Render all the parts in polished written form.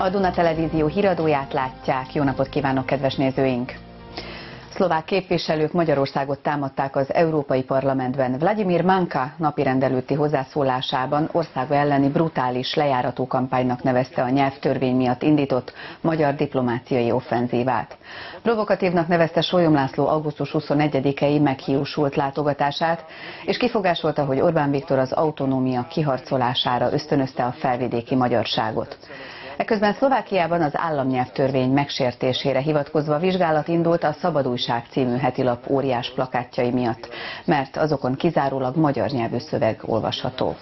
A Duna Televízió híradóját látják. Jó napot kívánok, kedves nézőink! Szlovák képviselők Magyarországot támadták az Európai Parlamentben. Vladimir Manka napirend előtti hozzászólásában országa elleni brutális lejárató kampánynak nevezte a nyelvtörvény miatt indított magyar diplomáciai offenzívát. Provokatívnak nevezte Sólyom László augusztus 21-i meghiúsult látogatását, és kifogásolta, hogy Orbán Viktor az autonómia kiharcolására ösztönözte a felvidéki magyarságot. Eközben Szlovákiában az államnyelvtörvény megsértésére hivatkozva vizsgálat indult a Szabadújság című hetilap óriás plakátjai miatt, mert azokon kizárólag magyar nyelvű szöveg olvasható.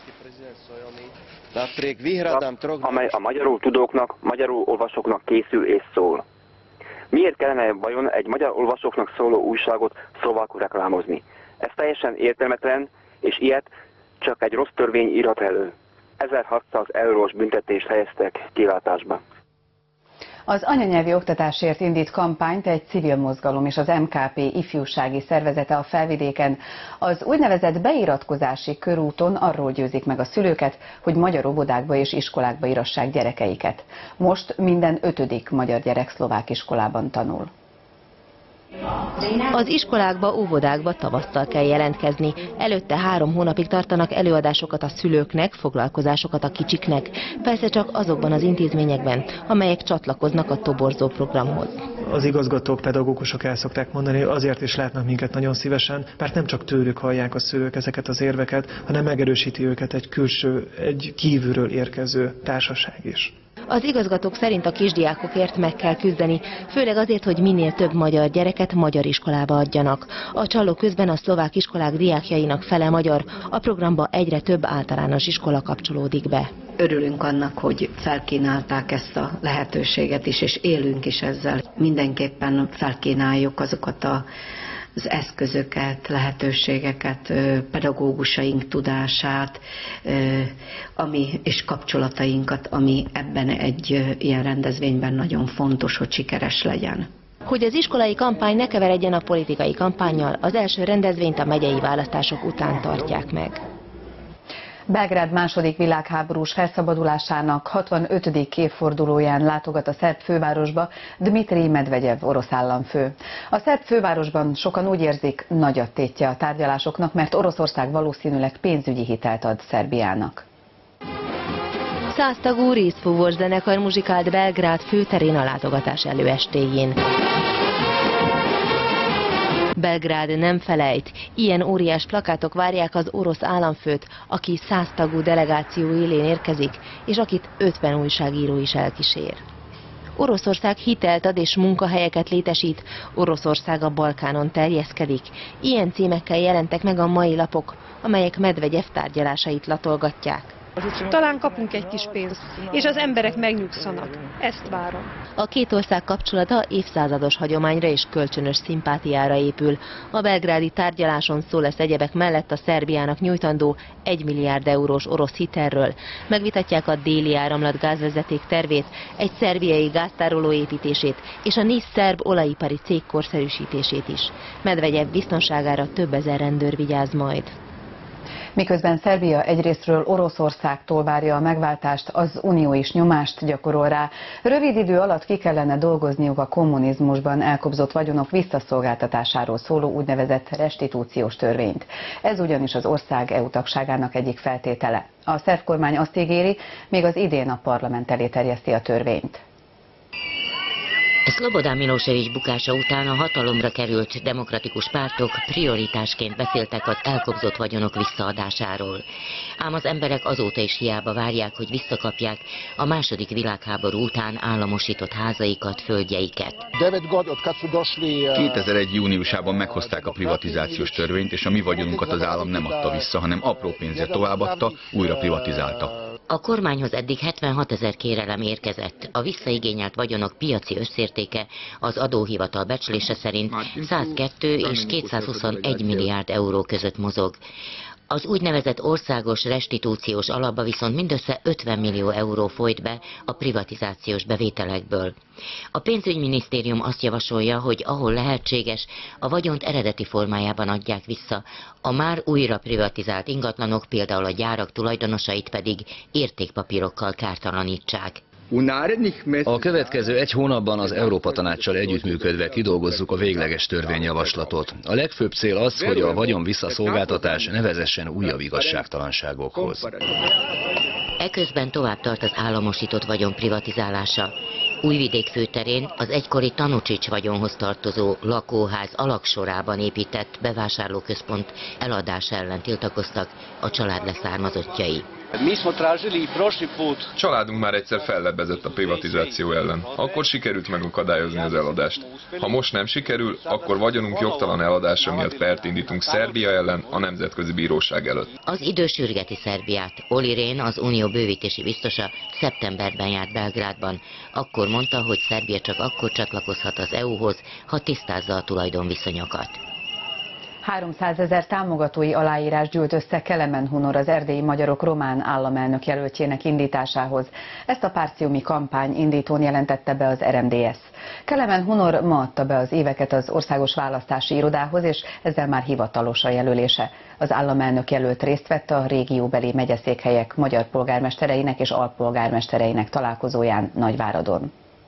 Amely a magyarul tudóknak, magyarul olvasóknak készül és szól. Miért kellene vajon egy magyar olvasóknak szóló újságot szlovákul reklámozni? Ez teljesen értelmetlen, és ilyet csak egy rossz törvény írhat elő. 1600 eurós büntetést helyeztek kilátásba. Az anyanyelvi oktatásért indít kampányt egy civil mozgalom és az MKP ifjúsági szervezete a Felvidéken. Az úgynevezett beiratkozási körúton arról győzik meg a szülőket, hogy magyar óvodákba és iskolákba írassák gyerekeiket. Most minden 5. magyar gyerek szlovák iskolában tanul. Az iskolákba, óvodákba tavasszal kell jelentkezni. Előtte 3 hónapig tartanak előadásokat a szülőknek, foglalkozásokat a kicsiknek. Persze csak azokban az intézményekben, amelyek csatlakoznak a toborzó programhoz. Az igazgatók, pedagógusok el szokták mondani, hogy azért is látnak minket nagyon szívesen, mert nem csak tőlük hallják a szülők ezeket az érveket, hanem megerősíti őket egy külső, egy kívülről érkező társaság is. Az igazgatók szerint a kisdiákokért meg kell küzdeni, főleg azért, hogy minél több magyar gyereket magyar iskolába adjanak. A csaló közben a szlovák iskolák diákjainak fele magyar, a programba egyre több általános iskola kapcsolódik be. Örülünk annak, hogy felkínálták ezt a lehetőséget is, és élünk is ezzel. Mindenképpen felkínáljuk azokat az eszközöket, lehetőségeket, pedagógusaink tudását, és kapcsolatainkat, ami ebben egy ilyen rendezvényben nagyon fontos, hogy sikeres legyen. Hogy az iskolai kampány ne keveredjen a politikai kampánnyal, az első rendezvényt a megyei választások után tartják meg. Belgrád második világháborús felszabadulásának 65. évfordulóján látogat a szerb fővárosba Dmitrij Medvegyev orosz államfő. A szerb fővárosban sokan úgy érzik, nagy a tétje a tárgyalásoknak, mert Oroszország valószínűleg pénzügyi hitelt ad Szerbiának. 100 tagú részfúvós zenekar muzsikált Belgrád főterén a látogatás előestéjén. Belgrád nem felejt, ilyen óriás plakátok várják az orosz államfőt, aki 100 tagú delegáció élén érkezik, és akit 50 újságíró is elkísér. Oroszország hitelt ad és munkahelyeket létesít, Oroszország a Balkánon terjeszkedik. Ilyen címekkel jelentek meg a mai lapok, amelyek Medvegyev tárgyalásait latolgatják. Talán kapunk egy kis pénzt, és az emberek megnyugszanak. Ezt várom. A két ország kapcsolata évszázados hagyományra és kölcsönös szimpátiára épül. A belgrádi tárgyaláson szó lesz egyebek mellett a Szerbiának nyújtandó 1 milliárd eurós orosz hitelről. Megvitatják a Déli Áramlat gázvezeték tervét, egy szerbiai gáztároló építését és a 4 szerb olajipari cég korszerűsítését is. Medvegyev biztonságára több ezer rendőr vigyáz majd. Miközben Szerbia egyrésztről Oroszországtól várja a megváltást, az Unió is nyomást gyakorol rá. Rövid idő alatt ki kellene dolgozniuk a kommunizmusban elkobzott vagyonok visszaszolgáltatásáról szóló úgynevezett restitúciós törvényt. Ez ugyanis az ország EU tagságának egyik feltétele. A szerb kormány azt ígéri, még az idén a parlament elé terjeszti a törvényt. Szlobodan Milosevic bukása után a hatalomra került demokratikus pártok prioritásként beszéltek az elkobzott vagyonok visszaadásáról. Ám az emberek azóta is hiába várják, hogy visszakapják a második világháború után államosított házaikat, földjeiket. 2001. júniusában meghozták a privatizációs törvényt, és a mi vagyonunkat az állam nem adta vissza, hanem apró pénzért továbbadta, újra privatizálta. A kormányhoz eddig 76 000 kérelem érkezett. A visszaigényelt vagyonok piaci összértéke az adóhivatal becslése szerint 102 és 221 milliárd euró között mozog. Az úgynevezett országos restitúciós alapba viszont mindössze 50 millió euró folyt be a privatizációs bevételekből. A pénzügyminisztérium azt javasolja, hogy ahol lehetséges, a vagyont eredeti formájában adják vissza, a már újra privatizált ingatlanok, például a gyárak tulajdonosait pedig értékpapírokkal kártalanítsák. A következő egy hónapban az Európa-tanáccsal együttműködve kidolgozzuk a végleges törvényjavaslatot. A legfőbb cél az, hogy a vagyon visszaszolgáltatás ne vezessen újabb igazságtalanságokhoz. Eközben tovább tart az államosított vagyon privatizálása. Újvidék főterén az egykori Tanucsics vagyonhoz tartozó lakóház alagsorában épített bevásárlóközpont eladása ellen tiltakoztak a család leszármazottjai. Családunk már egyszer fellebbezett a privatizáció ellen. Akkor sikerült megakadályozni az eladást. Ha most nem sikerül, akkor vagyonunk jogtalan eladása miatt pert indítunk Szerbia ellen a Nemzetközi Bíróság előtt. Az idő sürgeti Szerbiát. Olli Rehn, az Unió bővítési biztosa szeptemberben járt Belgrádban. Akkor mondta, hogy Szerbia csak akkor csatlakozhat az EU-hoz, ha tisztázza a tulajdonviszonyokat. 300 000 támogatói aláírás gyűlt össze Kelemen Hunor, az erdélyi magyarok román államelnök jelöltjének indításához. Ezt a párciumi kampány indítón jelentette be az RMDSZ. Kelemen Hunor ma adta be az éveket az Országos Választási Irodához, és ezzel már hivatalos a jelölése. Az államelnök jelölt részt vett a régióbeli megyeszékhelyek magyar polgármestereinek és alpolgármestereinek találkozóján Nagyváradon.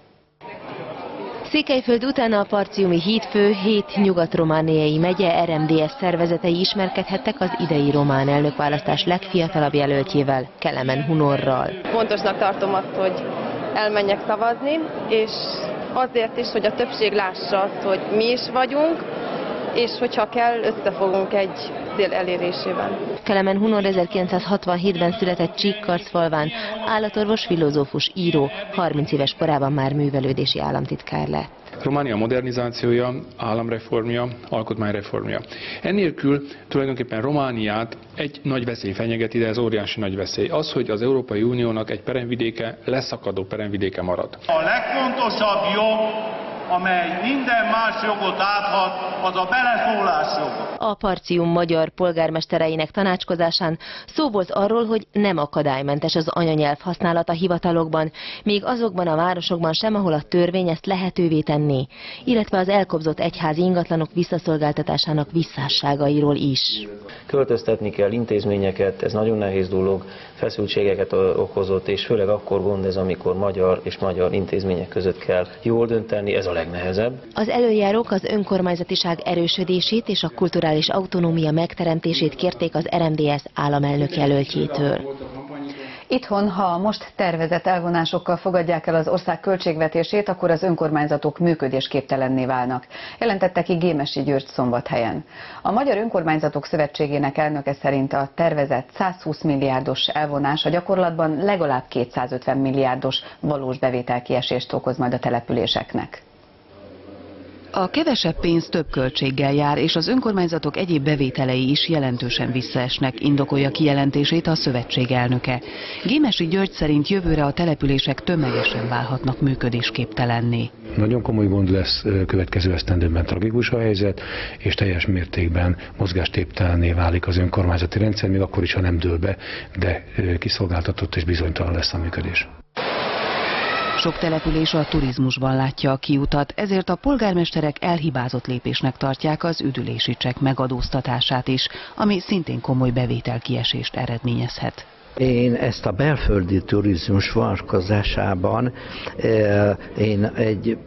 Székelyföld után a parciumi hídfő 7 nyugat-romániai megye RMDSZ szervezetei ismerkedhettek az idei román elnökválasztás legfiatalabb jelöltjével, Kelemen Hunorral. Fontosnak tartom azt, hogy elmenjek szavazni, és azért is, hogy a többség lássa azt, hogy mi is vagyunk, és hogyha kell, összefogunk egy cél elérésében. Kelemen Hunor 1967-ben született Csíkkarcfalván, állatorvos, filozófus, író, 30 éves korában már művelődési államtitkár lett. Románia modernizációja, államreformja, alkotmányreformja. Ennélkül tulajdonképpen Romániát egy nagy veszély fenyegeti, de ez óriási nagy veszély. Az, hogy az Európai Uniónak egy peremvidéke, leszakadó peremvidéke marad. A legfontosabb jog, amely minden más jogot áthat, az a beleszólás joga. A parcium magyar polgármestereinek tanácskozásán szó volt arról, hogy nem akadálymentes az anyanyelv használata hivatalokban, még azokban a városokban sem, ahol a törvény ezt lehetővé tenné, illetve az elkobzott egyházi ingatlanok visszaszolgáltatásának visszásságairól is. Költöztetni kell intézményeket, ez nagyon nehéz dolog, feszültségeket okozott, és főleg akkor gond ez, amikor magyar és magyar intézmények között kell jól dönteni, ez a legnehezebb. Az előjárók az önkormányzatiság erősödését és a kulturális autonómia megteremtését kérték az RMDSZ államelnök jelöltjétől. Itthon, ha most tervezett elvonásokkal fogadják el az ország költségvetését, akkor az önkormányzatok működésképtelenné válnak, jelentette ki Gémesi György Szombathelyen. A Magyar Önkormányzatok Szövetségének elnöke szerint a tervezett 120 milliárdos elvonás a gyakorlatban legalább 250 milliárdos valós bevételkiesést okoz majd a településeknek. A kevesebb pénz több költséggel jár, és az önkormányzatok egyéb bevételei is jelentősen visszaesnek, indokolja kijelentését a szövetség elnöke. Gémesi György szerint jövőre a települések tömegesen válhatnak működésképtelenné. Nagyon komoly gond lesz következő esztendőben, tragikus a helyzet, és teljes mértékben mozgástéptelenné válik az önkormányzati rendszer, még akkor is, ha nem dől be, de kiszolgáltatott és bizonytalan lesz a működés. Sok település a turizmusban látja a kiutat, ezért a polgármesterek elhibázott lépésnek tartják az üdülési csekk megadóztatását is, ami szintén komoly bevételkiesést eredményezhet. Én ezt a belföldi turizmus vonatkozásában én egy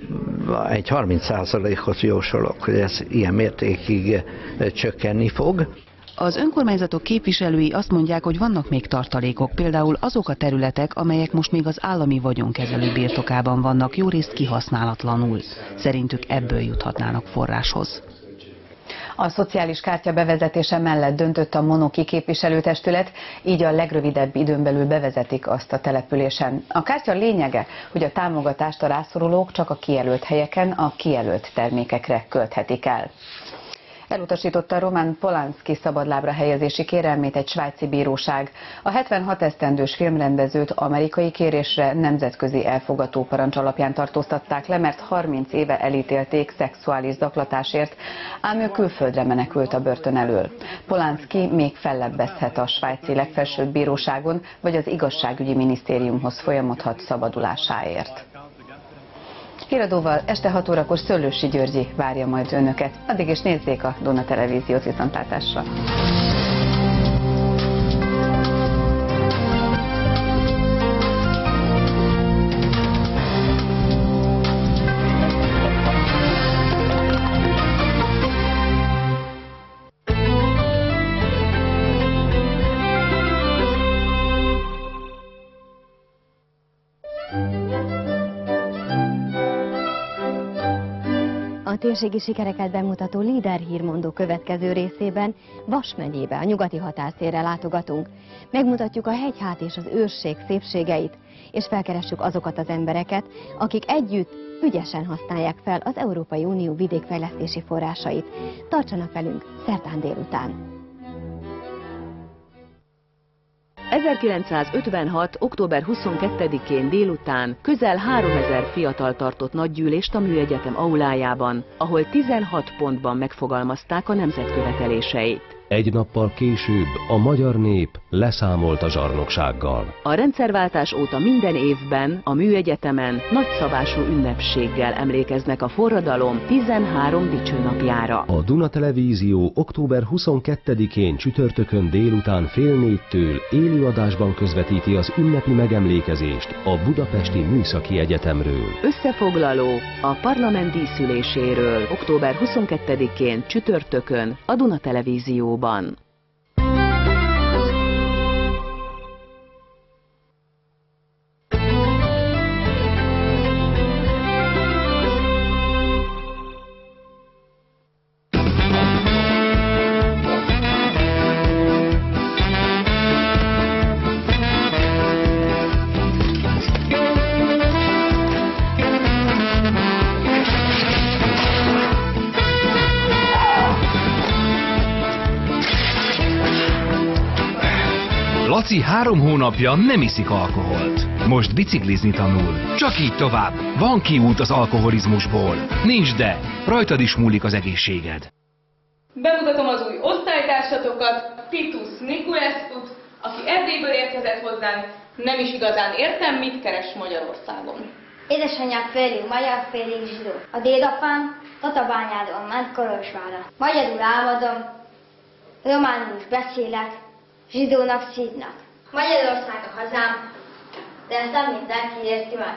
30%-ot jósolok, hogy ez ilyen mértékig csökkenni fog. Az önkormányzatok képviselői azt mondják, hogy vannak még tartalékok, például azok a területek, amelyek most még az állami vagyonkezelő birtokában vannak, jó részt kihasználatlanul. Szerintük ebből juthatnának forráshoz. A szociális kártya bevezetése mellett döntött a Monoki képviselőtestület, így a legrövidebb időn belül bevezetik azt a településen. A kártya lényege, hogy a támogatást a rászorulók csak a kijelölt helyeken, a kijelölt termékekre költhetik el. Elutasította Roman Polanski szabadlábra helyezési kérelmét egy svájci bíróság. A 76 esztendős filmrendezőt amerikai kérésre nemzetközi elfogató parancs alapján tartóztatták le, mert 30 éve elítélték szexuális zaklatásért, ám ő külföldre menekült a börtön elől. Polanski még fellebbezhet a svájci legfelsőbb bíróságon, vagy az igazságügyi minisztériumhoz folyamodhat szabadulásáért. Híradóval este 6 órakor Szöllősi Györgyi várja majd önöket. Addig is nézzék a Duna Televíziót, viszontlátásra! A térségi sikereket bemutató Líder hírmondó következő részében Vas megyébe, a nyugati határtérre látogatunk. Megmutatjuk a hegyhát és az őrség szépségeit, és felkeressük azokat az embereket, akik együtt ügyesen használják fel az Európai Unió vidékfejlesztési forrásait. Tartsanak velünk szerdán délután! 1956. október 22-én délután közel 3000 fiatal tartott nagygyűlést a Műegyetem aulájában, ahol 16 pontban megfogalmazták a nemzetköveteléseit. Egy nappal később a magyar nép leszámolt a zsarnoksággal. A rendszerváltás óta minden évben a Műegyetemen nagyszabású ünnepséggel emlékeznek a forradalom 13 dicsőnapjára. A Duna Televízió október 22-én csütörtökön délután 3:30-től élőadásban közvetíti az ünnepi megemlékezést a Budapesti Műszaki Egyetemről. Összefoglaló a parlament díszüléséről október 22-én csütörtökön a Duna Televízióban. Laci 3 hónapja nem iszik alkoholt. Most biciklizni tanul. Csak így tovább. Van kiút az alkoholizmusból. Nincs de. Rajtad is múlik az egészséged. Bemutatom az új osztálytársatokat, Titus Niculescut, aki Erdélyből érkezett hozzánk. Nem is igazán értem, mit keres Magyarországon. Édesanyám félig magyar, félig zsidó. A dédapám Tatabányáról ment Kolozsvárra. Magyarul álmodom, románul is beszélek, zsidónak szívnak. Magyarország a hazám, de ezt nem mindenki érti meg.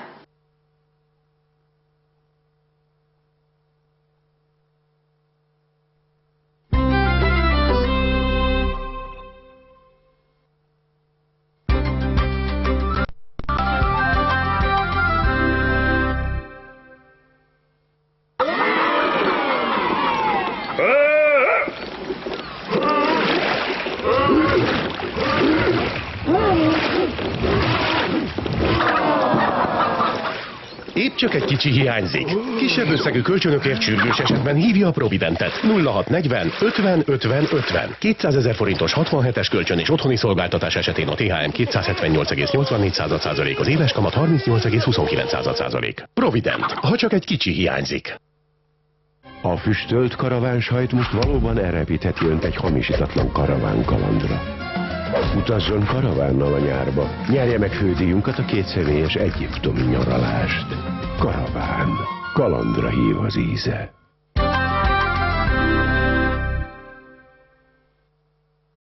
Épp csak egy kicsi hiányzik. Kisebb összegű kölcsönökért sürgős esetben hívja a Providentet. 0640 50 50 50. 200 000 forintos 67-es kölcsön és otthoni szolgáltatás esetén a THM 278,84%, az éves kamat 38,29%. Provident, ha csak egy kicsi hiányzik. A füstölt karavánsajt most valóban elrepítheti önt egy hamisítatlan karaván kalandra. Utazzon karavánnal a nyárba. Nyerje meg fődíjunkat, a 2 személyes egyiptomi nyaralást. Karaván. Kalandra hív az íze.